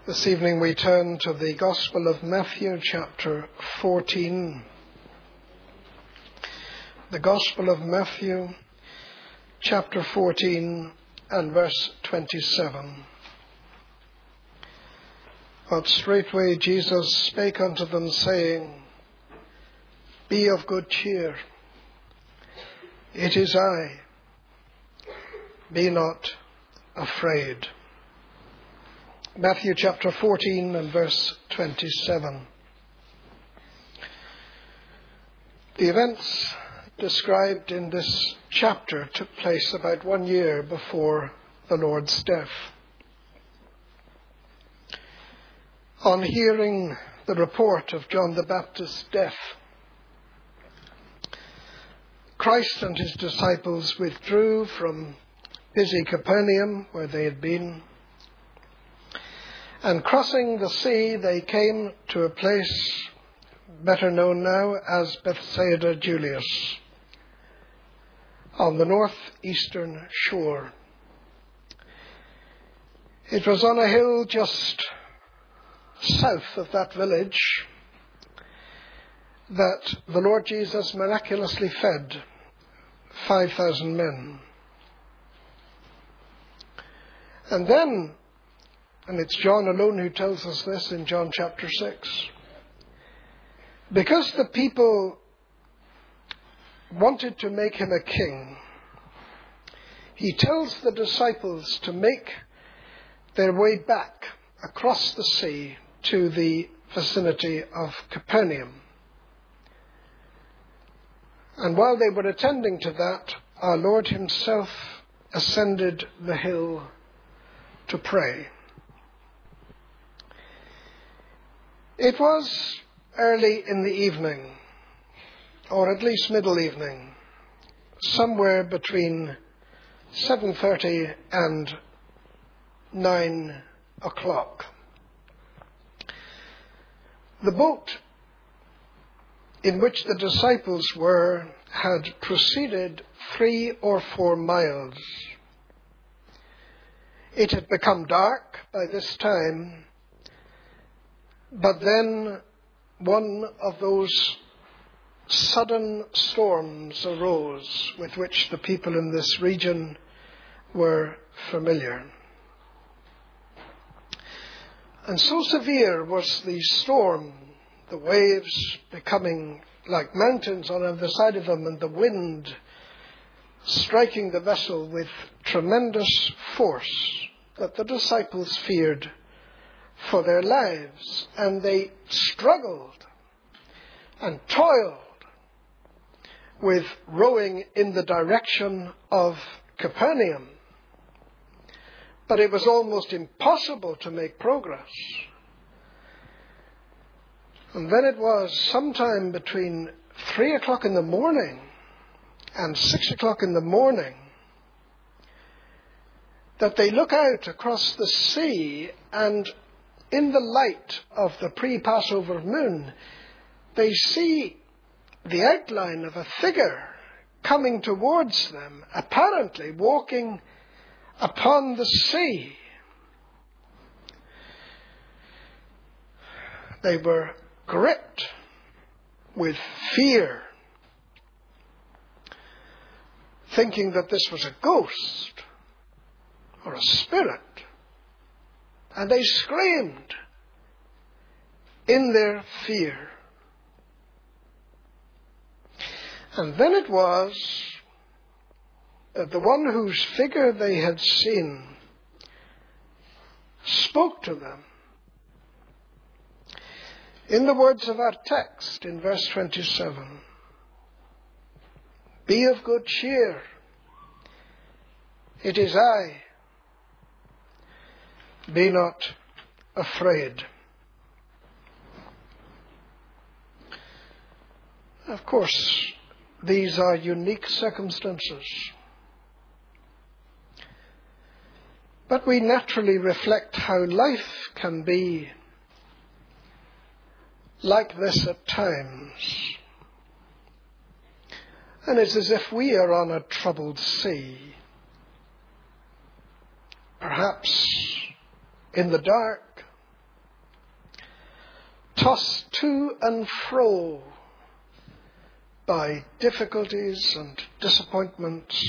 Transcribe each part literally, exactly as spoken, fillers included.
This evening we turn to the Gospel of Matthew, chapter fourteen. The Gospel of Matthew, chapter fourteen, and verse twenty-seven. But straightway Jesus spake unto them, saying, Be of good cheer, it is I, be not afraid. Matthew chapter fourteen and verse twenty-seven. The events described in this chapter took place about one year before the Lord's death. On hearing the report of John the Baptist's death, Christ and his disciples withdrew from busy Capernaum, where they had been, and crossing the sea, they came to a place better known now as Bethsaida Julius, on the northeastern shore. It was on a hill just south of that village that the Lord Jesus miraculously fed five thousand men. And then, and it's John alone who tells us this in John chapter six, because the people wanted to make him a king, he tells the disciples to make their way back across the sea to the vicinity of Capernaum. And while they were attending to that, our Lord himself ascended the hill to pray. It was early in the evening, or at least middle evening, somewhere between seven thirty and nine o'clock. The boat in which the disciples were had proceeded three or four miles. It had become dark by this time, but then one of those sudden storms arose with which the people in this region were familiar. And so severe was the storm, the waves becoming like mountains on either side of them, and the wind striking the vessel with tremendous force, that the disciples feared for their lives, and they struggled and toiled with rowing in the direction of Capernaum. But it was almost impossible to make progress. And then it was sometime between three o'clock in the morning and six o'clock in the morning that they look out across the sea, and in the light of the pre-Passover moon, they see the outline of a figure coming towards them, apparently walking upon the sea. They were gripped with fear, thinking that this was a ghost or a spirit. And they screamed in their fear. And then it was that the one whose figure they had seen spoke to them. In the words of our text in verse twenty-seven, Be of good cheer, it is I, be not afraid. Of course, these are unique circumstances. But we naturally reflect how life can be like this at times. And it's as if we are on a troubled sea. Perhaps in the dark, tossed to and fro by difficulties and disappointments.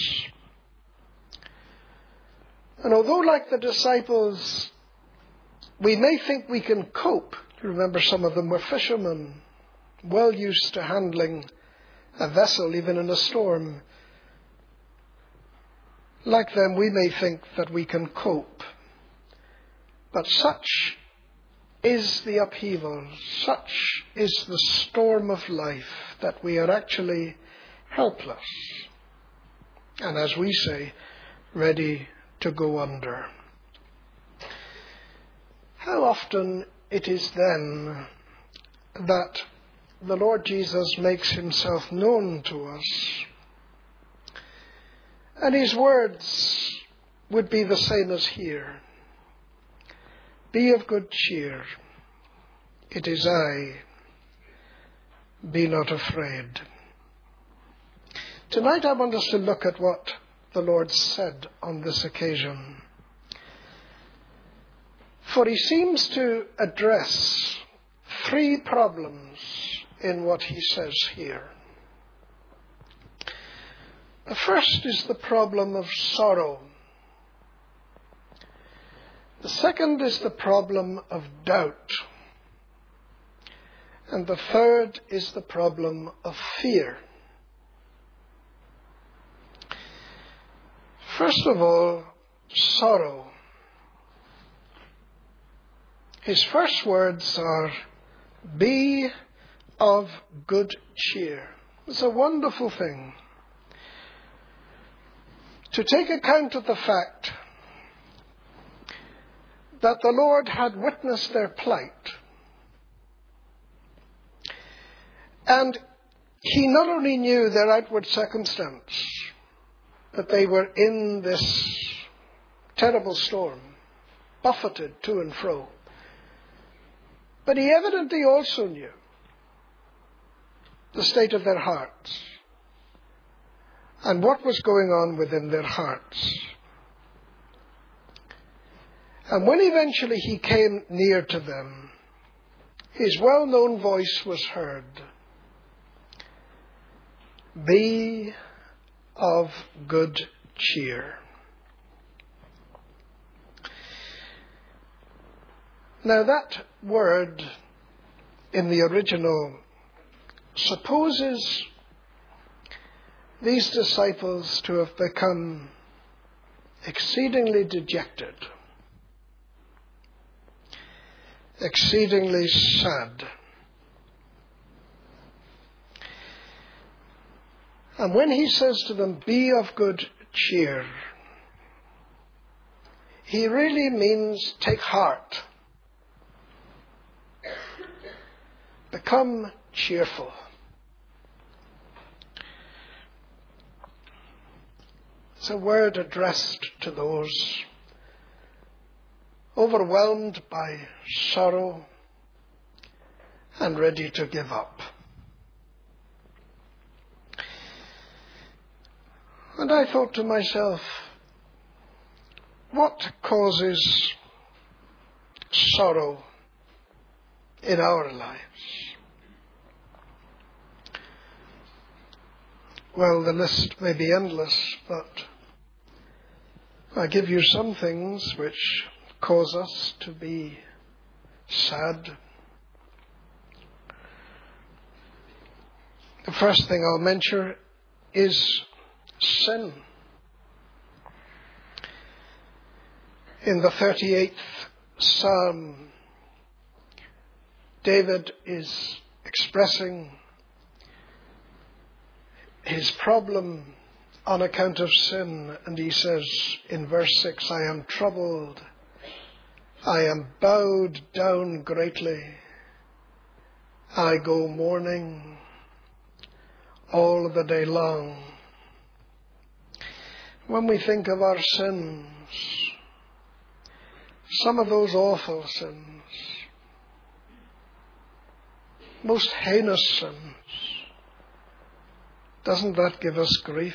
And although, like the disciples, we may think we can cope, you remember some of them were fishermen, well used to handling a vessel even in a storm. Like them, we may think that we can cope. But such is the upheaval, such is the storm of life, that we are actually helpless. And as we say, ready to go under. How often it is then that the Lord Jesus makes himself known to us, and his words would be the same as here. Be of good cheer. It is I. Be not afraid. Tonight I want us to look at what the Lord said on this occasion. For he seems to address three problems in what he says here. The first is the problem of sorrow. The second is the problem of doubt. And the third is the problem of fear. First of all, sorrow. His first words are, be of good cheer. It's a wonderful thing to take account of the fact that the Lord had witnessed their plight. And he not only knew their outward circumstance, that they were in this terrible storm, buffeted to and fro, but he evidently also knew the state of their hearts and what was going on within their hearts. And when eventually he came near to them, his well-known voice was heard. Be of good cheer. Now that word in the original supposes these disciples to have become exceedingly dejected, exceedingly sad. And when he says to them, be of good cheer, he really means take heart. Become cheerful. It's a word addressed to those overwhelmed by sorrow and ready to give up. And I thought to myself, what causes sorrow in our lives? Well, the list may be endless, but I give you some things which cause us to be sad. The first thing I'll mention is sin. In the thirty-eighth Psalm, David is expressing his problem on account of sin, and he says in verse six, I am troubled, I am bowed down greatly, I go mourning all the day long. When we think of our sins, some of those awful sins, most heinous sins, doesn't that give us grief?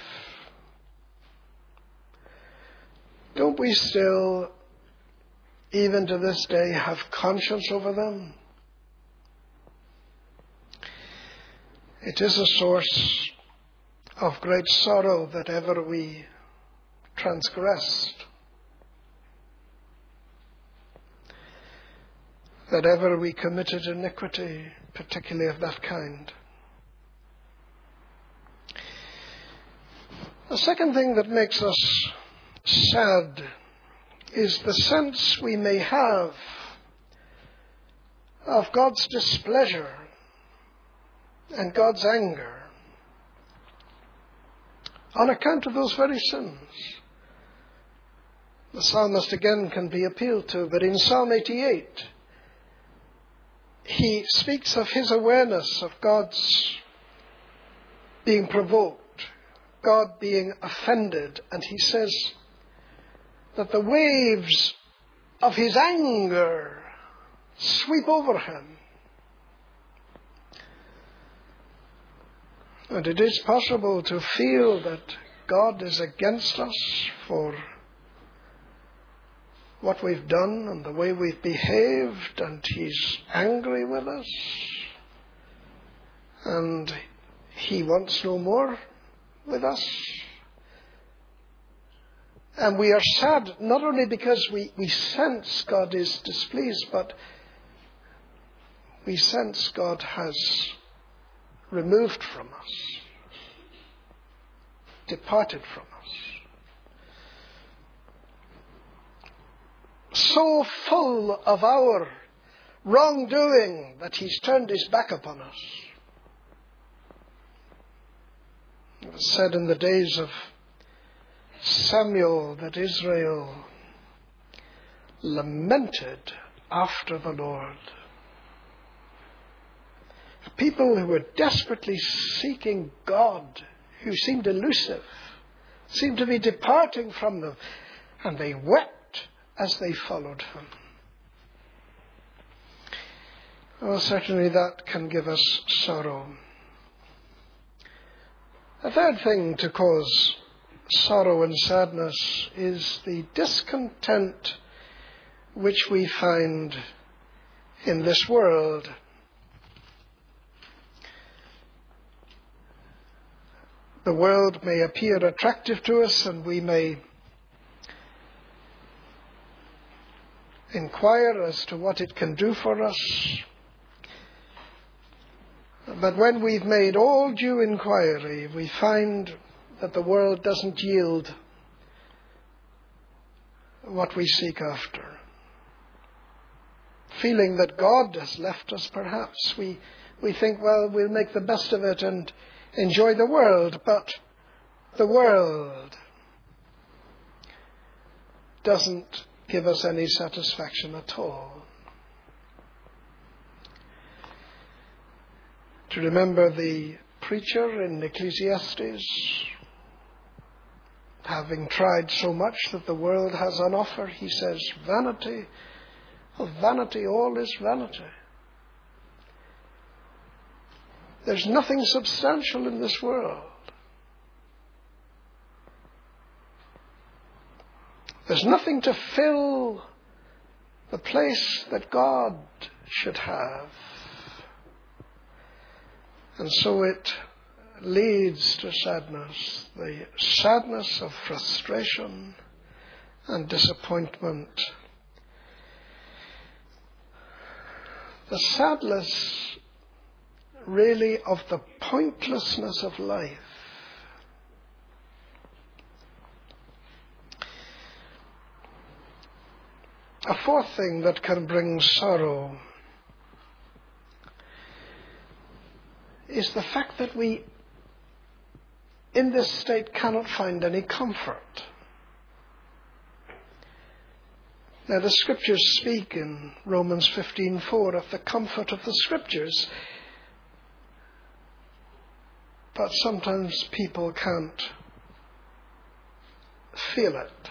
Don't we still, even to this day, have conscience over them? It is a source of great sorrow that ever we transgressed, that ever we committed iniquity, particularly of that kind. The second thing that makes us sad is the sense we may have of God's displeasure and God's anger on account of those very sins. The psalmist again can be appealed to, but in Psalm eighty-eight, he speaks of his awareness of God's being provoked, God being offended, and he says that the waves of his anger sweep over him. And it is possible to feel that God is against us for what we've done and the way we've behaved, and he's angry with us, and he wants no more with us. And we are sad not only because we, we sense God is displeased, but we sense God has removed from us, departed from us. So full of our wrongdoing that he's turned his back upon us. It was said in the days of Samuel that Israel lamented after the Lord. People who were desperately seeking God, who seemed elusive, seemed to be departing from them, and they wept as they followed him. Well, certainly that can give us sorrow. A third thing to cause sorrow and sadness is the discontent which we find in this world. The world may appear attractive to us, and we may inquire as to what it can do for us. But when we've made all due inquiry, we find that the world doesn't yield what we seek after. Feeling that God has left us, perhaps, we, we think, well, we'll make the best of it and enjoy the world, but the world doesn't give us any satisfaction at all. To remember the preacher in Ecclesiastes, having tried so much that the world has on offer, he says, vanity of vanity, all is vanity. There's nothing substantial in this world. There's nothing to fill the place that God should have. And so it leads to sadness, the sadness of frustration and disappointment. The sadness really of the pointlessness of life. A fourth thing that can bring sorrow is the fact that we, in this state, cannot find any comfort. Now, the Scriptures speak in Romans fifteen four of the comfort of the Scriptures, but sometimes people can't feel it.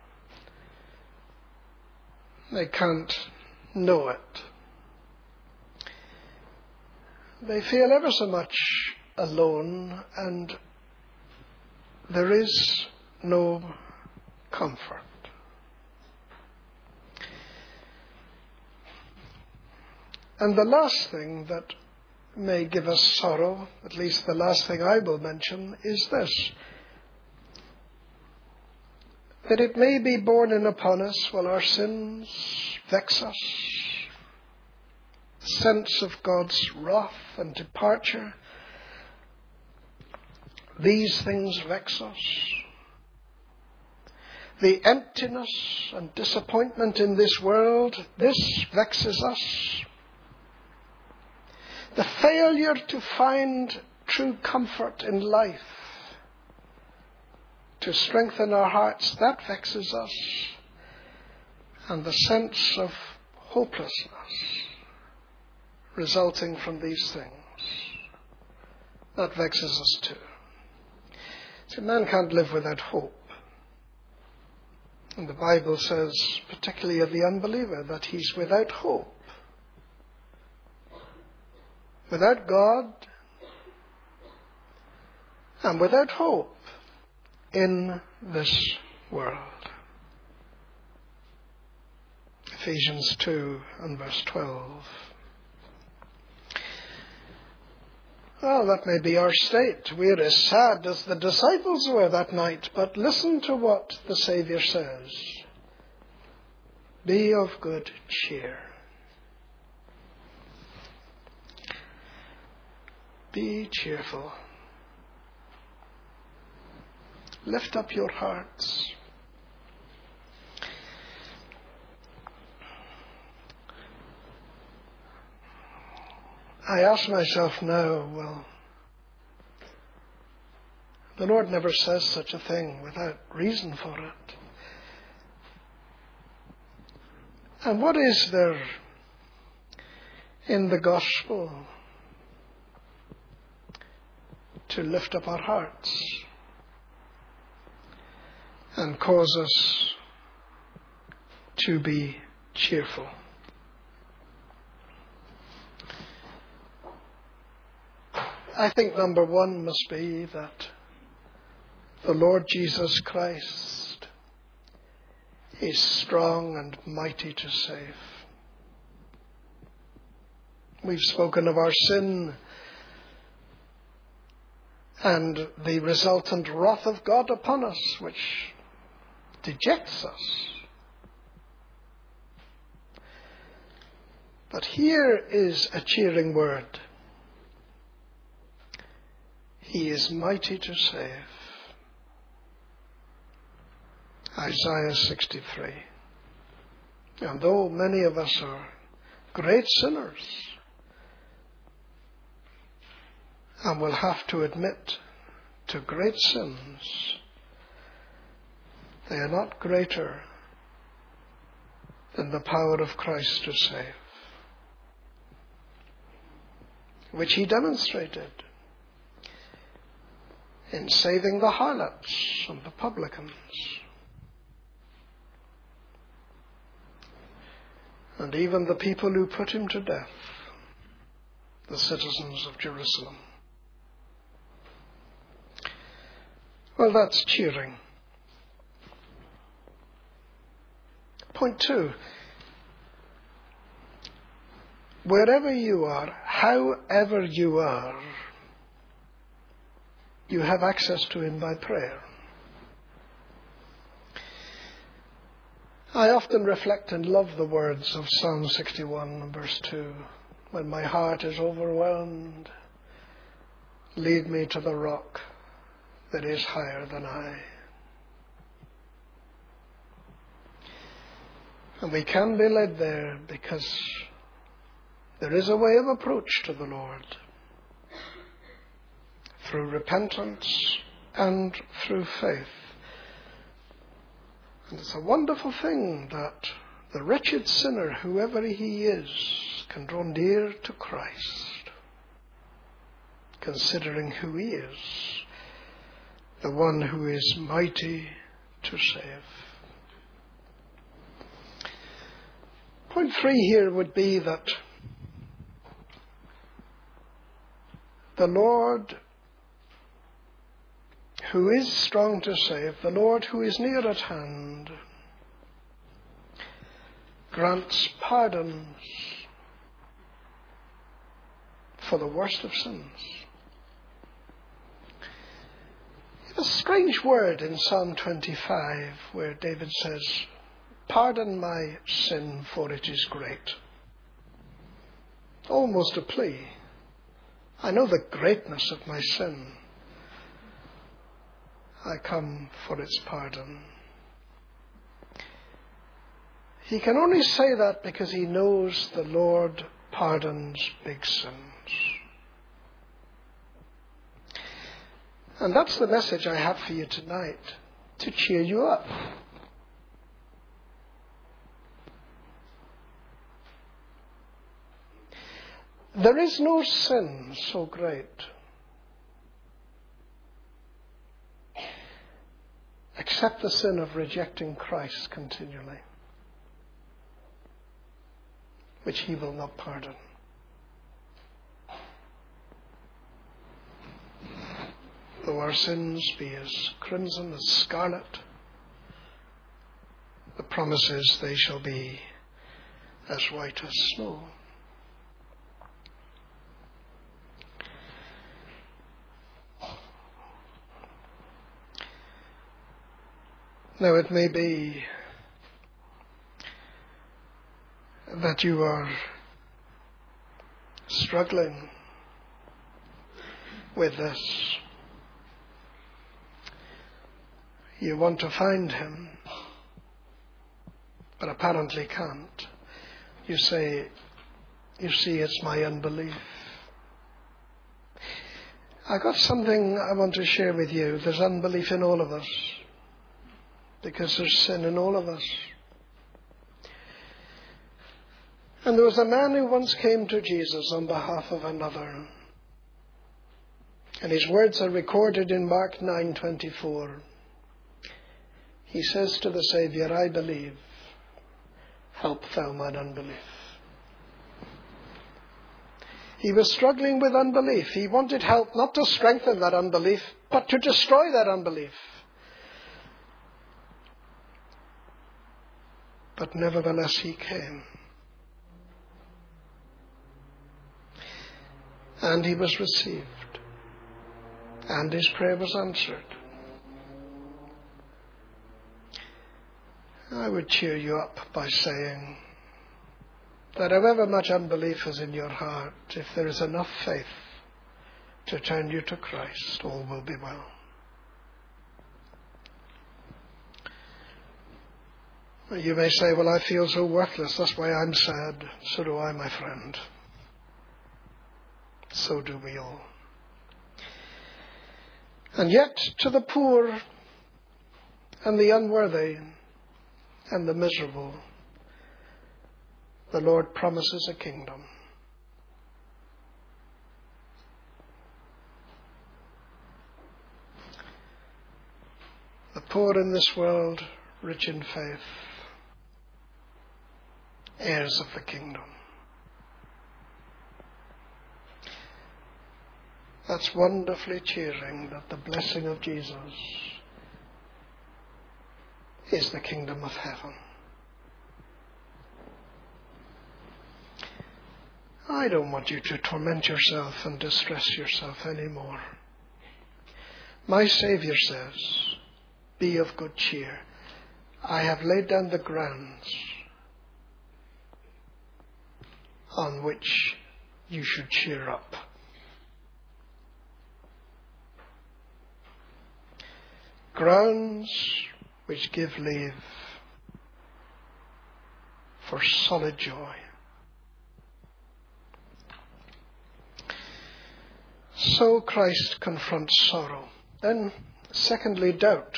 They can't know it. They feel ever so much alone, and there is no comfort. And the last thing that may give us sorrow, at least the last thing I will mention, is this: that it may be borne in upon us while our sins vex us, the sense of God's wrath and departure. These things vex us. The emptiness and disappointment in this world, this vexes us. The failure to find true comfort in life, to strengthen our hearts, that vexes us. And the sense of hopelessness resulting from these things, that vexes us too. See, man can't live without hope. And the Bible says, particularly of the unbeliever, that he's without hope. Without God, and without hope in this world. Ephesians two and verse twelve. Well, that may be our state. We're as sad as the disciples were that night, but listen to what the Saviour says. Be of good cheer. Be cheerful. Lift up your hearts. I ask myself now, well, the Lord never says such a thing without reason for it. And what is there in the gospel to lift up our hearts and cause us to be cheerful? I think number one must be that the Lord Jesus Christ is strong and mighty to save. We've spoken of our sin and the resultant wrath of God upon us, which dejects us. But here is a cheering word. He is mighty to save. Isaiah sixty-three. And though many of us are great sinners and will have to admit to great sins, they are not greater than the power of Christ to save, which he demonstrated in saving the harlots and the publicans, and even the people who put him to death, the citizens of Jerusalem. Well, that's cheering. Point two. Wherever you are, however you are, you have access to him by prayer. I often reflect and love the words of Psalm sixty-one, verse two. When my heart is overwhelmed, lead me to the rock that is higher than I. And we can be led there because there is a way of approach to the Lord, through repentance and through faith. And it's a wonderful thing that the wretched sinner, whoever he is, can draw near to Christ, considering who he is, the one who is mighty to save. Point three here would be that the Lord who is strong to save, the Lord who is near at hand, grants pardons for the worst of sins. A strange word in Psalm twenty-five where David says, "Pardon my sin, for it is great." Almost a plea. I know the greatness of my sin. I come for its pardon. He can only say that because he knows the Lord pardons big sins. And that's the message I have for you tonight, to cheer you up. There is no sin so great except the sin of rejecting Christ continually, which he will not pardon. Though our sins be as crimson as scarlet, the promise is they shall be as white as snow. Now it may be that you are struggling with this. You want to find him, but apparently can't. You say, you see, it's my unbelief. I got something I want to share with you. There's unbelief in all of us, because there's sin in all of us. And there was a man who once came to Jesus on behalf of another. And his words are recorded in Mark nine twenty-four. He says to the Saviour, "I believe, help thou mine unbelief." He was struggling with unbelief. He wanted help not to strengthen that unbelief, but to destroy that unbelief. But nevertheless he came. And he was received. And his prayer was answered. I would cheer you up by saying that however much unbelief is in your heart, if there is enough faith to turn you to Christ, all will be well. You may say, "Well, I feel so worthless, that's why I'm sad." So do I, my friend. So do we all. And yet, to the poor and the unworthy and the miserable, the Lord promises a kingdom. The poor in this world, rich in faith, heirs of the kingdom. That's wonderfully cheering, that the blessing of Jesus is the kingdom of heaven. I don't want you to torment yourself and distress yourself anymore. My Saviour says, "Be of good cheer. I have laid down the grounds on which you should cheer up." Grounds which give leave for solid joy. So Christ confronts sorrow. Then, secondly, doubt.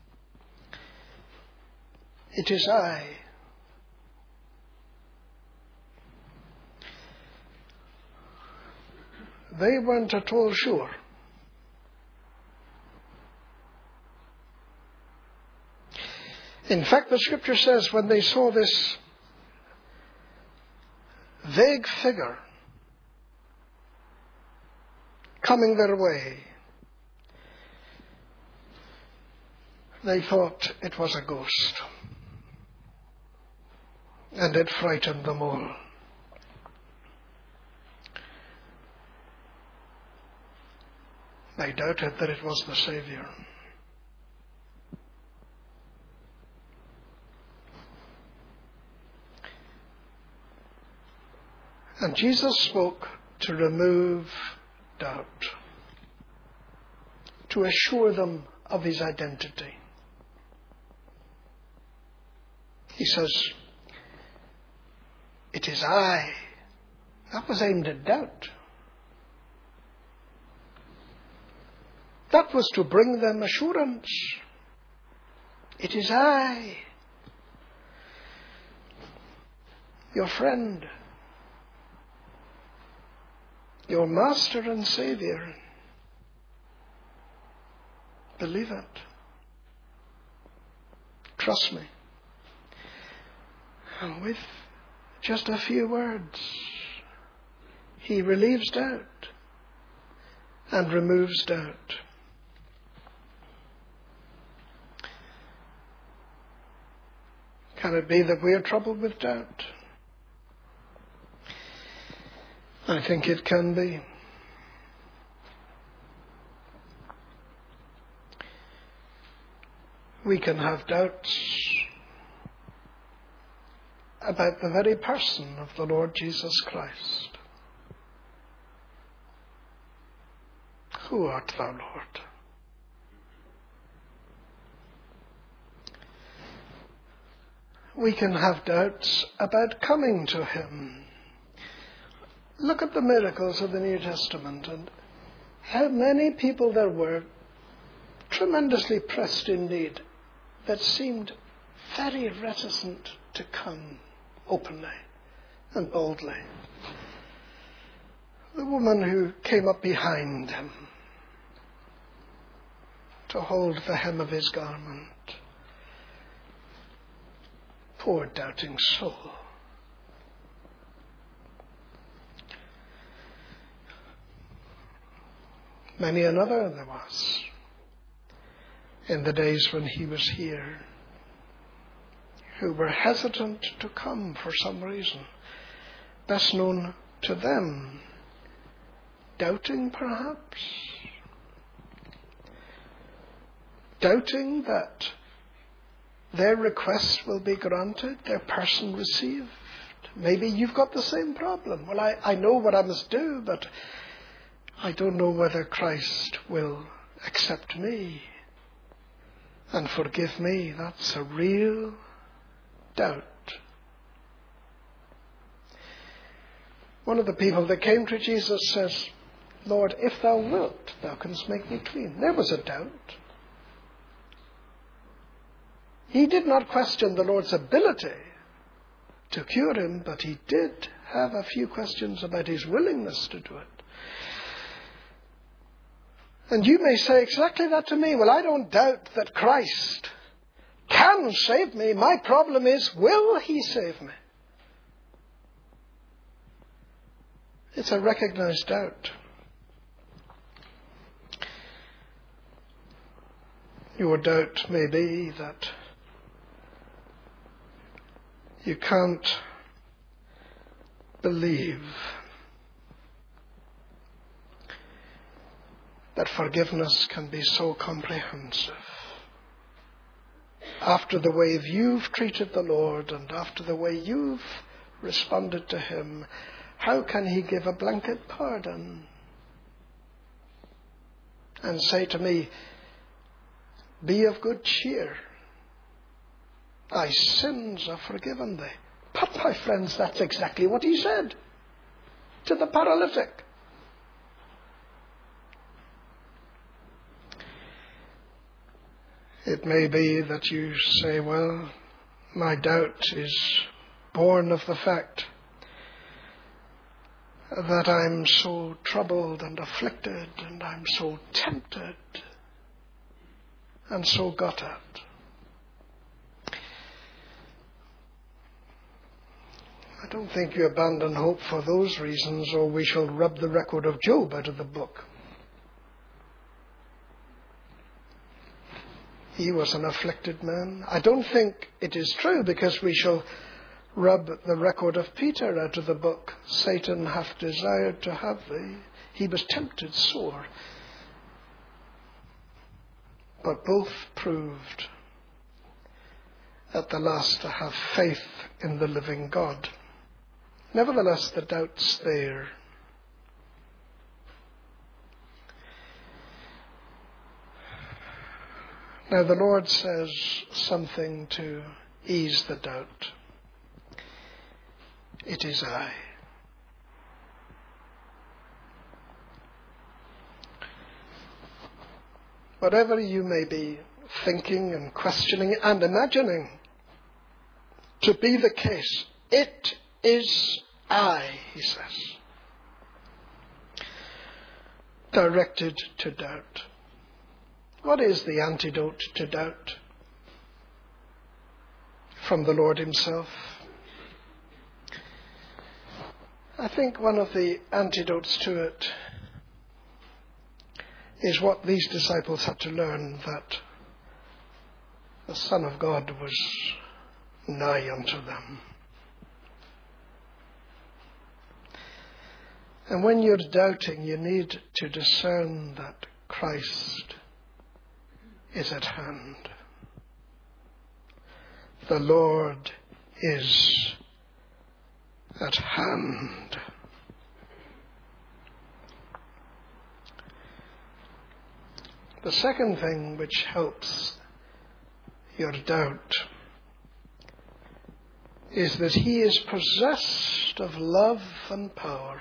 It is I. They weren't at all sure. In fact, the scripture says when they saw this vague figure coming their way, they thought it was a ghost. And it frightened them all. They doubted that it was the Saviour. And Jesus spoke to remove doubt, to assure them of his identity. He says, "It is I." That was aimed at doubt. That was to bring them assurance. "It is I, your friend, your Master and Saviour. Believe it. Trust me." And with just a few words, he relieves doubt and removes doubt. Can it be that we are troubled with doubt? I think it can be. We can have doubts about the very person of the Lord Jesus Christ. Who art thou, Lord? We can have doubts about coming to him. Look at the miracles of the New Testament and how many people there were tremendously pressed in need that seemed very reticent to come openly and boldly. The woman who came up behind him to hold the hem of his garment. Poor doubting soul. Many another there was in the days when he was here who were hesitant to come for some reason, best known to them, doubting perhaps, doubting that their request will be granted, their person received. Maybe you've got the same problem. Well, I, I know what I must do, but I don't know whether Christ will accept me and forgive me. That's a real doubt. One of the people that came to Jesus says, "Lord, if thou wilt, thou canst make me clean." There was a doubt. He did not question the Lord's ability to cure him, but he did have a few questions about his willingness to do it. And you may say exactly that to me. Well, I don't doubt that Christ can save me. My problem is, will he save me? It's a recognized doubt. Your doubt may be that you can't believe that forgiveness can be so comprehensive. After the way you've treated the Lord and after the way you've responded to him, how can he give a blanket pardon and say to me, "Be of good cheer, thy sins are forgiven thee"? But my friends, that's exactly what he said to the paralytic. It may be that you say, well, my doubt is born of the fact that I'm so troubled and afflicted and I'm so tempted and so got at. I don't think you abandon hope for those reasons, or we shall rub the record of Job out of the book. He was an afflicted man. I don't think it is true, because we shall rub the record of Peter out of the book. Satan hath desired to have thee. He was tempted sore. but both proved at the last to have faith in the living God. Nevertheless, the doubt's there. Now the Lord says something to ease the doubt. It is I. Whatever you may be thinking and questioning and imagining to be the case, it is I, he says, directed to doubt. What is the antidote to doubt? From the Lord himself. I think one of the antidotes to it is what these disciples had to learn, that the Son of God was nigh unto them. And when you're doubting, you need to discern that Christ is at hand. The Lord is at hand. The second thing which helps your doubt is that he is possessed of love and power.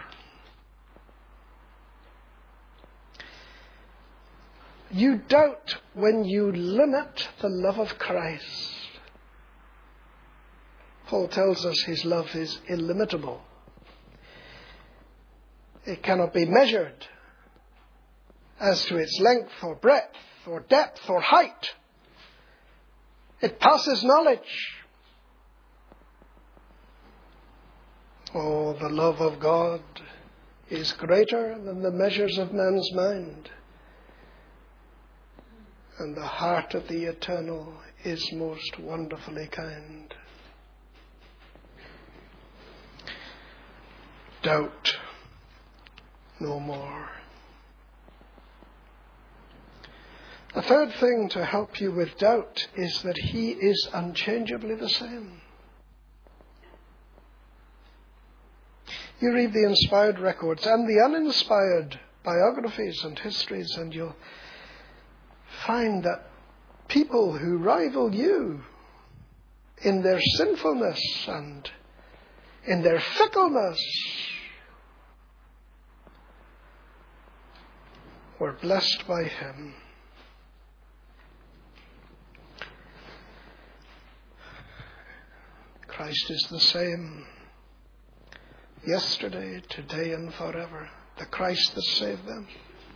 You doubt when you limit the love of Christ. Paul tells us his love is illimitable. It cannot be measured as to its length or breadth or depth or height. It passes knowledge. Oh, the love of God is greater than the measures of man's mind. And the heart of the eternal is most wonderfully kind. Doubt no more. The third thing to help you with doubt is that he is unchangeably the same. You read the inspired records and the uninspired biographies and histories, and you'll find that people who rival you in their sinfulness and in their fickleness were blessed by him. Christ is the same yesterday, today, and forever. The Christ that saved them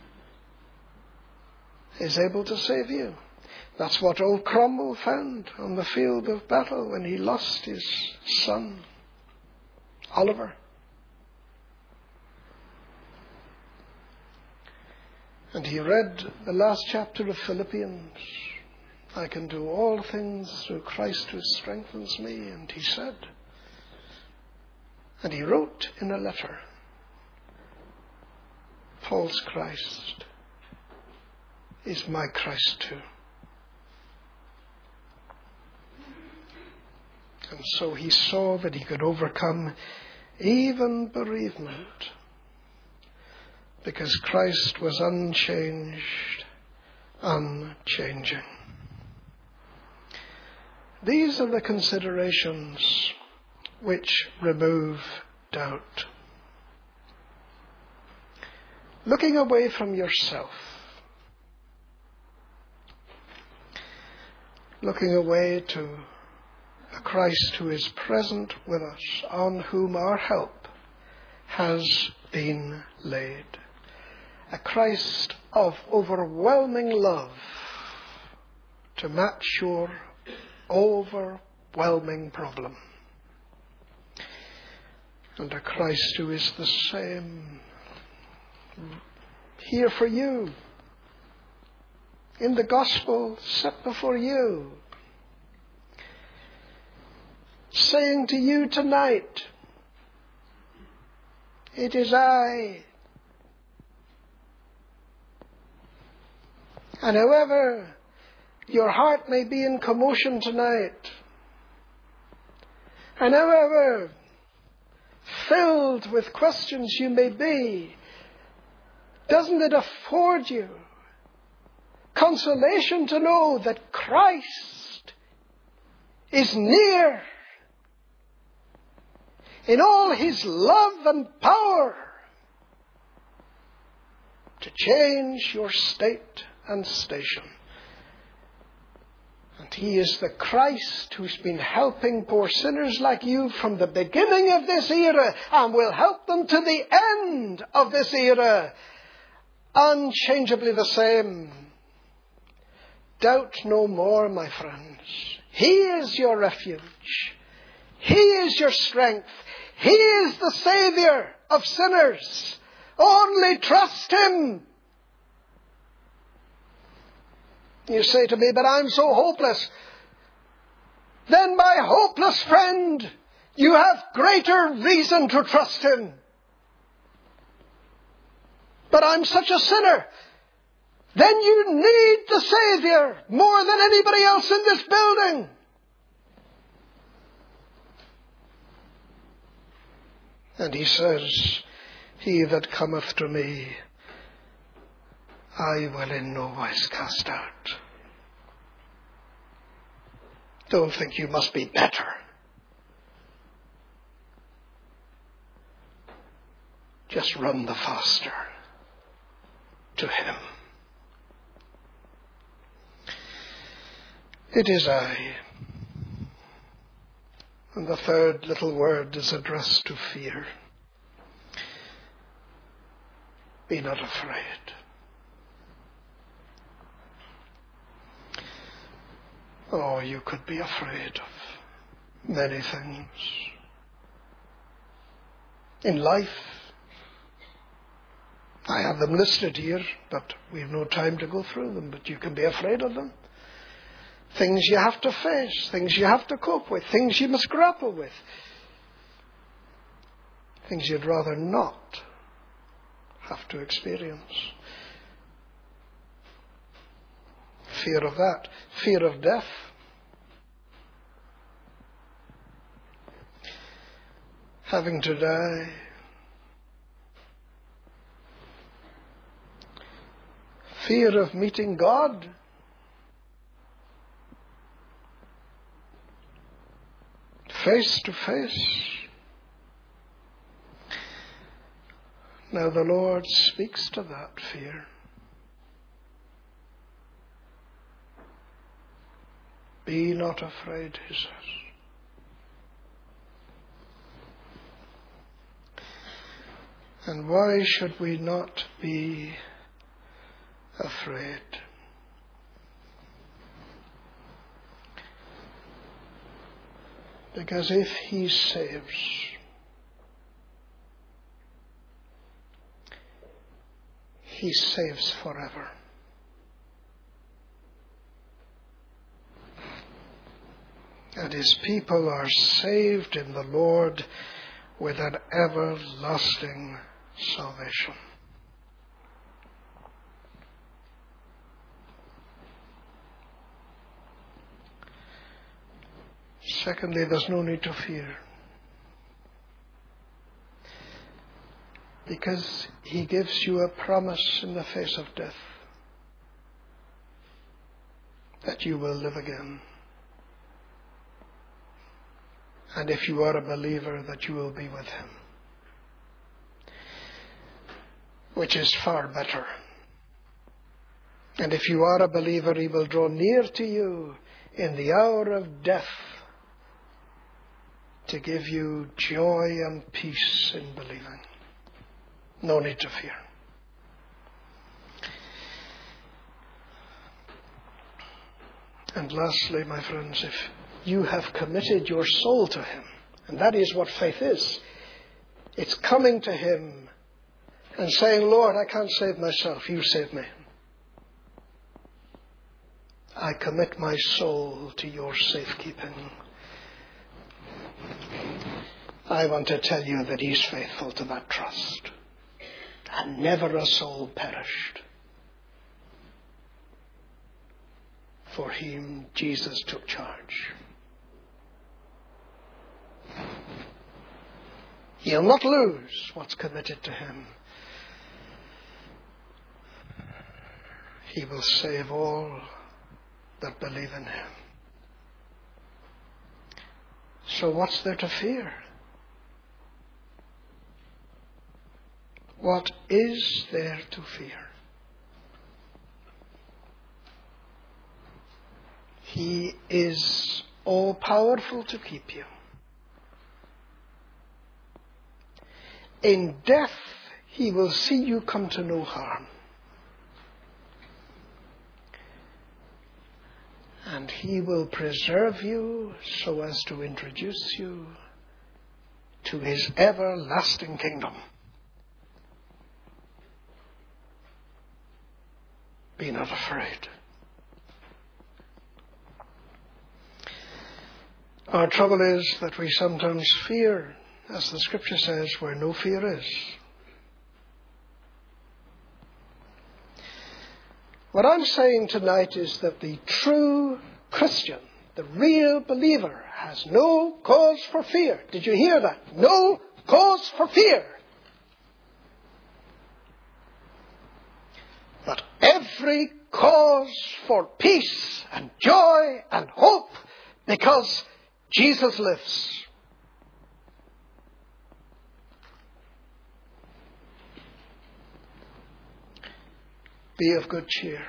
is able to save you. That's what old Cromwell found on the field of battle when he lost his son, Oliver. And he read the last chapter of Philippians. I can do all things through Christ who strengthens me. And he said, and he wrote in a letter, Paul's Christ is my Christ too. And so he saw that he could overcome even bereavement because Christ was unchanged, unchanging. These are the considerations which remove doubt. Looking away from yourself, looking away to a Christ who is present with us, on whom our help has been laid. A Christ of overwhelming love to match your overwhelming problem. And a Christ who is the same here for you, in the gospel set before you, saying to you tonight, it is I. And however Your heart may be in commotion tonight. And however filled with questions you may be, doesn't it afford you consolation to know that Christ is near in all his love and power to change your state and station? And he is the Christ who's been helping poor sinners like you from the beginning of this era and will help them to the end of this era, unchangeably the same. Doubt no more, my friends. He is your refuge. He is your strength. He is the Saviour of sinners. Only trust him. You say to me, but I'm so hopeless. Then, my hopeless friend, you have greater reason to trust him. But I'm such a sinner. Then you need the Saviour more than anybody else in this building. And he says, he that cometh to me, I will in no wise cast out. Don't think you must be better. Just run the faster to him. It is I. And the third little word is addressed to fear. Be not afraid. Oh, you could be afraid of many things in life. I have them listed here, but we've no time to go through them. But you can be afraid of them. Things you have to face, things you have to cope with, things you must grapple with, things you'd rather not have to experience. Fear of that, fear of death. Having to die. Fear of meeting God. Face to face. Now the Lord speaks to that fear. Be not afraid, he says. And why should we not be afraid? Because if he saves, he saves forever. And his people are saved in the Lord with an everlasting salvation. Secondly, there's no need to fear. Because he gives you a promise in the face of death that you will live again. And if you are a believer, that you will be with him. Which is far better. And if you are a believer, he will draw near to you in the hour of death to give you joy and peace in believing. No need to fear. And lastly, my friends, if you have committed your soul to him, and that is what faith is, it's coming to him and saying, Lord, I can't save myself, you save me. I commit my soul to your safekeeping. I want to tell you that he's faithful to that trust. And never a soul perished for whom Jesus took charge. He'll not lose what's committed to him. He will save all that believe in him. So what's there to fear? What is there to fear? He is all-powerful to keep you. In death, he will see you come to no harm. And he will preserve you so as to introduce you to his everlasting kingdom. Be not afraid. Our trouble is that we sometimes fear, as the scripture says, where no fear is. What I'm saying tonight is that the true Christian, the real believer, has no cause for fear. Did you hear that? No cause for fear. But every cause for peace and joy and hope, because Jesus lives. Be of good cheer.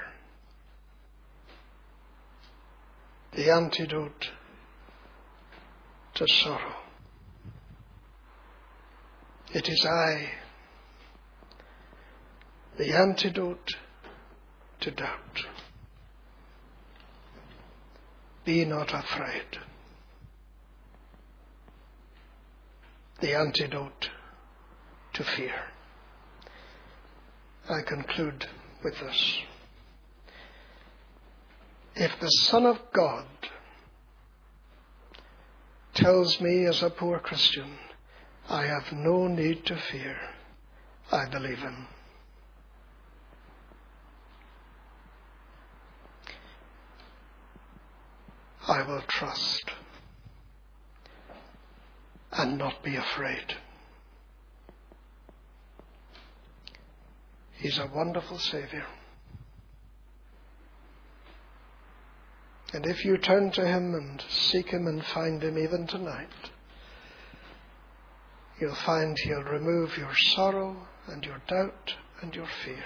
The antidote to sorrow. It is I, the antidote to doubt. Be not afraid. The antidote to fear. I conclude with this. If the Son of God tells me as a poor Christian, I have no need to fear, I believe him. I will trust and not be afraid. He's a wonderful Savior. And if you turn to him and seek him and find him even tonight, you'll find he'll remove your sorrow and your doubt and your fear.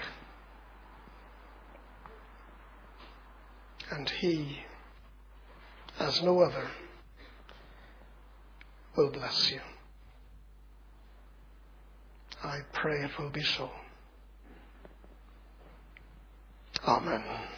And he, as no other, will bless you. I pray it will be so. Amen.